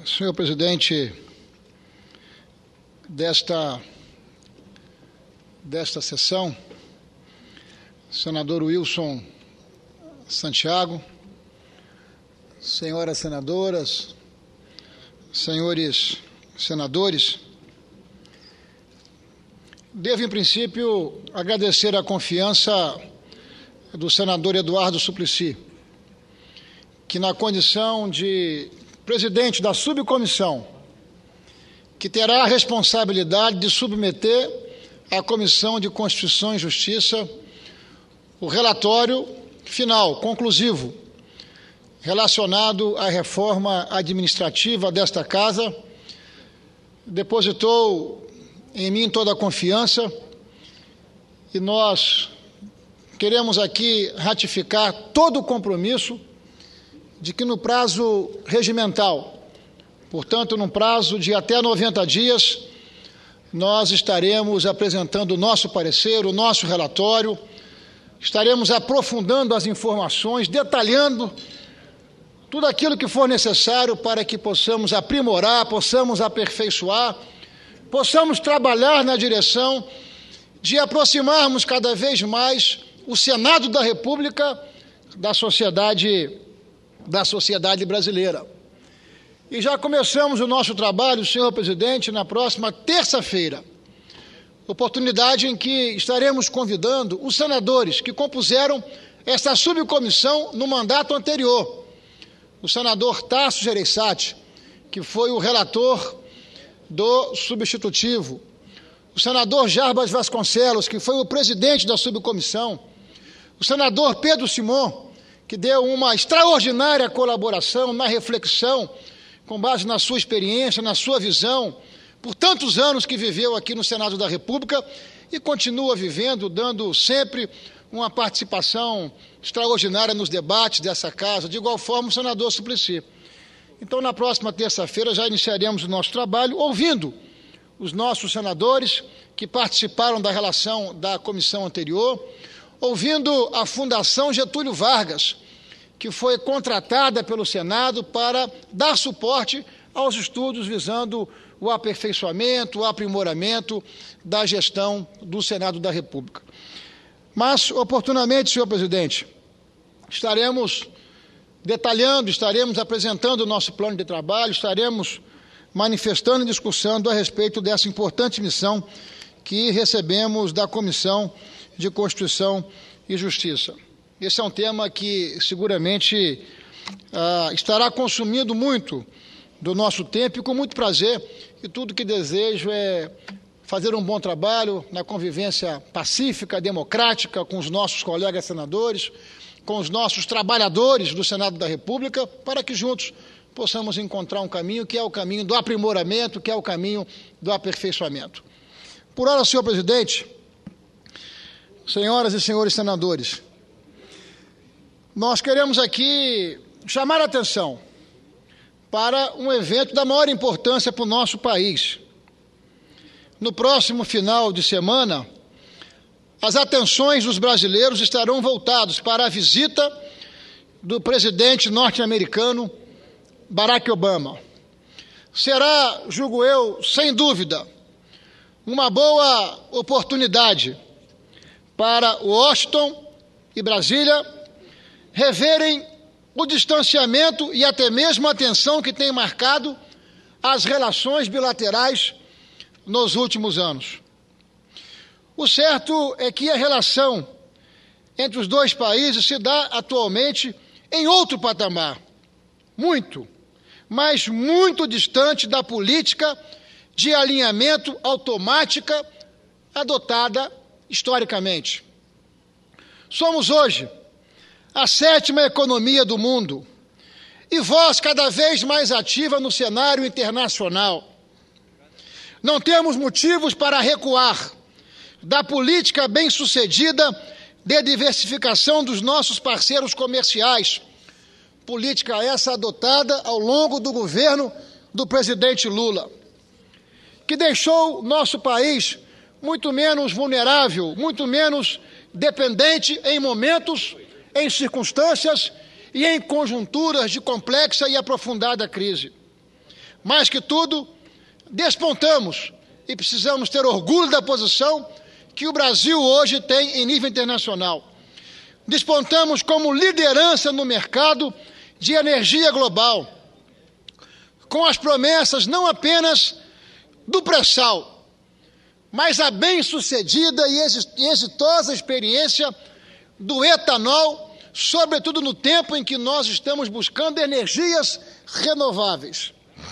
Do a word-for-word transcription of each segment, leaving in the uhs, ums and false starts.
Senhor presidente desta, desta sessão, senador Wilson Santiago, senhoras senadoras, senhores senadores, devo, em princípio, agradecer a confiança do senador Eduardo Suplicy, que, na condição de presidente da subcomissão, que terá a responsabilidade de submeter à Comissão de Constituição e Justiça o relatório final, conclusivo, relacionado à reforma administrativa desta Casa, depositou em mim toda a confiança e nós queremos aqui ratificar todo o compromisso de que no prazo regimental, portanto, num prazo de até noventa dias, nós estaremos apresentando o nosso parecer, o nosso relatório, estaremos aprofundando as informações, detalhando tudo aquilo que for necessário para que possamos aprimorar, possamos aperfeiçoar, possamos trabalhar na direção de aproximarmos cada vez mais o Senado da República da sociedade da sociedade brasileira. E já começamos o nosso trabalho, senhor presidente, na próxima terça-feira, oportunidade em que estaremos convidando os senadores que compuseram essa subcomissão no mandato anterior. O senador Tasso Gereissati, que foi o relator do substitutivo, o senador Jarbas Vasconcelos, que foi o presidente da subcomissão, o senador Pedro Simon, que deu uma extraordinária colaboração na reflexão, com base na sua experiência, na sua visão, por tantos anos que viveu aqui no Senado da República e continua vivendo, dando sempre uma participação extraordinária nos debates dessa Casa, de igual forma o senador Suplicy. Então, na próxima terça-feira, já iniciaremos o nosso trabalho, ouvindo os nossos senadores que participaram da relação da comissão anterior, ouvindo a Fundação Getúlio Vargas, que foi contratada pelo Senado para dar suporte aos estudos visando o aperfeiçoamento, o aprimoramento da gestão do Senado da República. Mas, oportunamente, senhor presidente, estaremos detalhando, estaremos apresentando o nosso plano de trabalho, estaremos manifestando e discussando a respeito dessa importante missão que recebemos da Comissão de Constituição e Justiça. Esse é um tema que seguramente ah, estará consumindo muito do nosso tempo e com muito prazer, e tudo que desejo é fazer um bom trabalho na convivência pacífica, democrática com os nossos colegas senadores, com os nossos trabalhadores do Senado da República, para que juntos possamos encontrar um caminho que é o caminho do aprimoramento, que é o caminho do aperfeiçoamento. Por ora, senhor presidente, senhoras e senhores senadores, nós queremos aqui chamar a atenção para um evento da maior importância para o nosso país. No próximo final de semana, as atenções dos brasileiros estarão voltadas para a visita do presidente norte-americano Barack Obama. Será, julgo eu, sem dúvida, uma boa oportunidade para Washington e Brasília reverem o distanciamento e até mesmo a tensão que tem marcado as relações bilaterais nos últimos anos. O certo é que a relação entre os dois países se dá atualmente em outro patamar, muito, mas muito distante da política de alinhamento automática adotada historicamente. Somos hoje a sétima economia do mundo e voz cada vez mais ativa no cenário internacional. Não temos motivos para recuar da política bem-sucedida de diversificação dos nossos parceiros comerciais, política essa adotada ao longo do governo do presidente Lula, que deixou nosso país muito menos vulnerável, muito menos dependente em momentos, em circunstâncias e em conjunturas de complexa e aprofundada crise. mais que tudo, despontamos e precisamos ter orgulho da posição que o Brasil hoje tem em nível internacional. Despontamos como liderança no mercado de energia global, com as promessas não apenas do pré-sal, mas a bem-sucedida e exitosa experiência do etanol, sobretudo no tempo em que nós estamos buscando energias renováveis.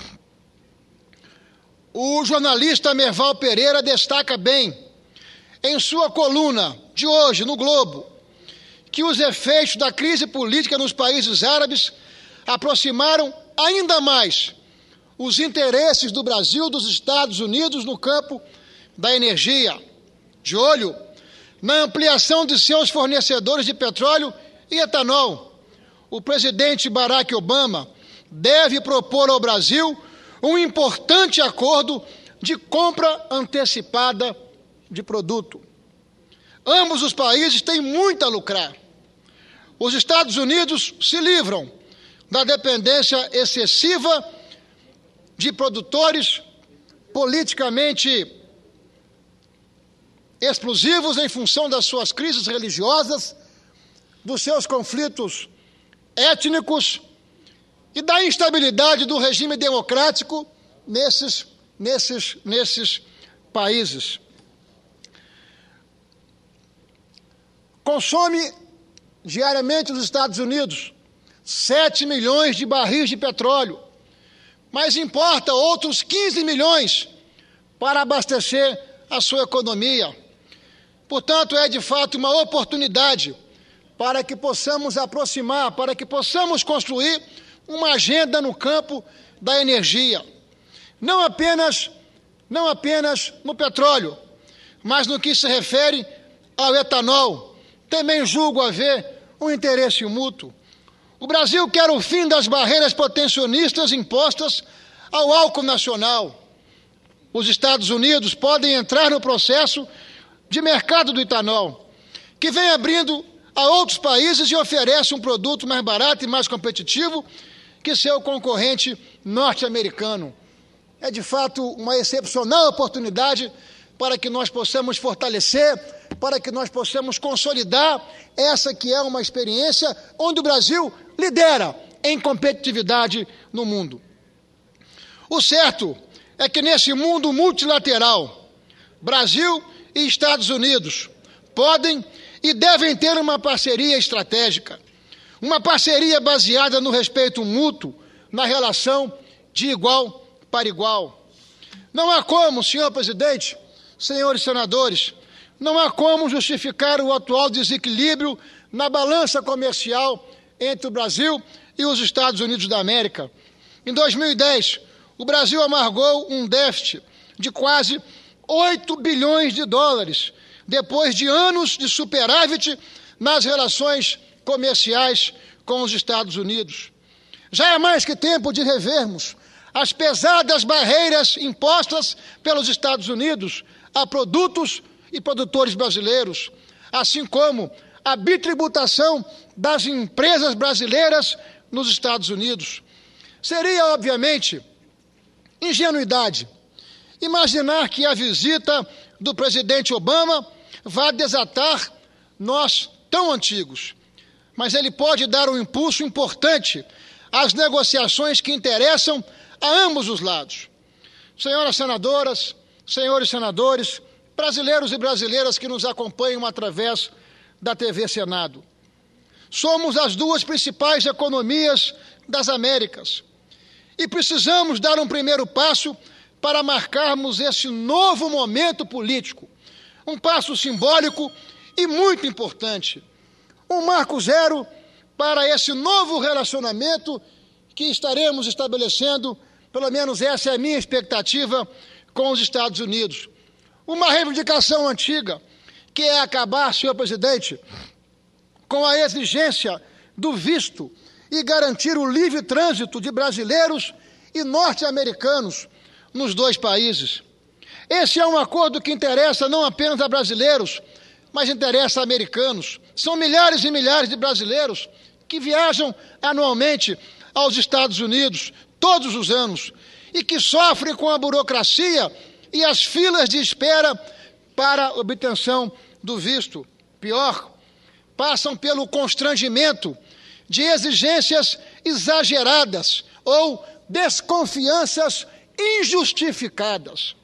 O jornalista Merval Pereira destaca bem, em sua coluna de hoje, no Globo, que os efeitos da crise política nos países árabes aproximaram ainda mais os interesses do Brasil dos Estados Unidos no campo da energia, de olho na ampliação de seus fornecedores de petróleo e etanol. O presidente Barack Obama deve propor ao Brasil um importante acordo de compra antecipada de produto. Ambos os países têm muito a lucrar. Os Estados Unidos se livram da dependência excessiva de produtores politicamente explosivos em função das suas crises religiosas, dos seus conflitos étnicos e da instabilidade do regime democrático nesses, nesses, nesses países. Consome diariamente os Estados Unidos sete milhões de barris de petróleo, mas importa outros quinze milhões para abastecer a sua economia. Portanto, é de fato uma oportunidade para que possamos aproximar, para que possamos construir uma agenda no campo da energia. Não apenas, não apenas no petróleo, mas no que se refere ao etanol. Também julgo haver um interesse mútuo. O Brasil quer o fim das barreiras protecionistas impostas ao álcool nacional. Os Estados Unidos podem entrar no processo de mercado do etanol, que vem abrindo a outros países e oferece um produto mais barato e mais competitivo que seu concorrente norte-americano. É, de fato, uma excepcional oportunidade para que nós possamos fortalecer, para que nós possamos consolidar essa que é uma experiência onde o Brasil lidera em competitividade no mundo. O certo é que nesse mundo multilateral, Brasil e Estados Unidos podem e devem ter uma parceria estratégica, uma parceria baseada no respeito mútuo, na relação de igual para igual. Não há como, senhor presidente, senhores senadores, não há como justificar o atual desequilíbrio na balança comercial entre o Brasil e os Estados Unidos da América. Em dois mil e dez, o Brasil amargou um déficit de quase oito bilhões de dólares, depois de anos de superávit nas relações comerciais com os Estados Unidos. Já é mais que tempo de revermos as pesadas barreiras impostas pelos Estados Unidos a produtos e produtores brasileiros, assim como a bitributação das empresas brasileiras nos Estados Unidos. Seria, obviamente, ingenuidade imaginar que a visita do presidente Obama vá desatar nós tão antigos, mas ele pode dar um impulso importante às negociações que interessam a ambos os lados. Senhoras senadoras, senhores senadores, brasileiros e brasileiras que nos acompanham através da T V Senado. Somos as duas principais economias das Américas e precisamos dar um primeiro passo para marcarmos esse novo momento político, um passo simbólico e muito importante, um marco zero para esse novo relacionamento que estaremos estabelecendo, pelo menos essa é a minha expectativa, com os Estados Unidos. Uma reivindicação antiga, que é acabar, senhor presidente, com a exigência do visto e garantir o livre trânsito de brasileiros e norte-americanos nos dois países. Esse é um acordo que interessa não apenas a brasileiros, mas interessa a americanos. São milhares e milhares de brasileiros que viajam anualmente aos Estados Unidos, todos os anos, e que sofrem com a burocracia e as filas de espera para obtenção do visto. Pior, passam pelo constrangimento de exigências exageradas ou desconfianças injustificadas.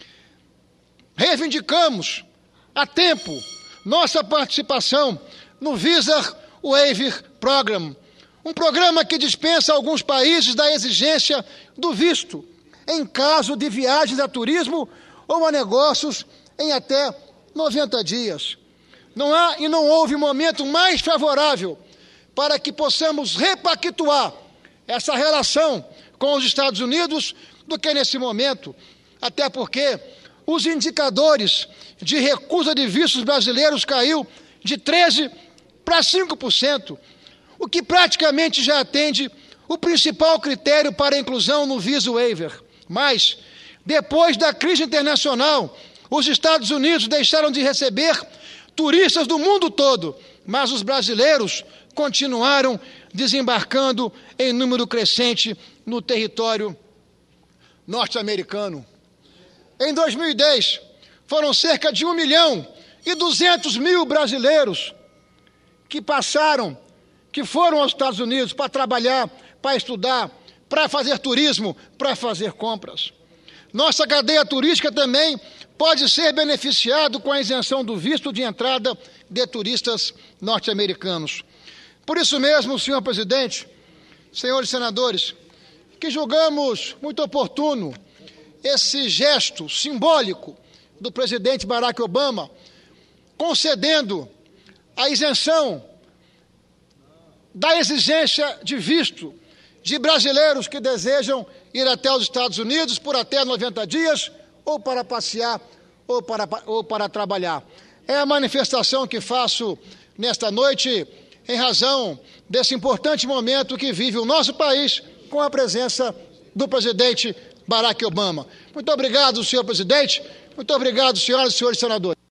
Reivindicamos há tempo nossa participação no Visa Waiver Program, um programa que dispensa alguns países da exigência do visto em caso de viagens a turismo ou a negócios em até noventa dias. Não há e não houve momento mais favorável para que possamos repactuar essa relação com os Estados Unidos do que nesse momento, até porque os indicadores de recusa de vistos brasileiros caiu de treze por cento para cinco por cento, o que praticamente já atende o principal critério para a inclusão no Visa Waiver. Mas, depois da crise internacional, os Estados Unidos deixaram de receber turistas do mundo todo, mas os brasileiros continuaram desembarcando em número crescente no território norte-americano. Em dois mil e dez, foram cerca de um milhão e duzentos mil brasileiros que passaram, que foram aos Estados Unidos para trabalhar, para estudar, para fazer turismo, para fazer compras. Nossa cadeia turística também pode ser beneficiado com a isenção do visto de entrada de turistas norte-americanos. Por isso mesmo, senhor presidente, senhores senadores, que julgamos muito oportuno esse gesto simbólico do presidente Barack Obama, concedendo a isenção da exigência de visto de brasileiros que desejam ir até os Estados Unidos por até noventa dias, ou para passear, ou para, ou para trabalhar. É a manifestação que faço nesta noite, em razão desse importante momento que vive o nosso país, com a presença do presidente Barack Obama. Muito obrigado, senhor presidente. Muito obrigado, senhoras e senhores senadores.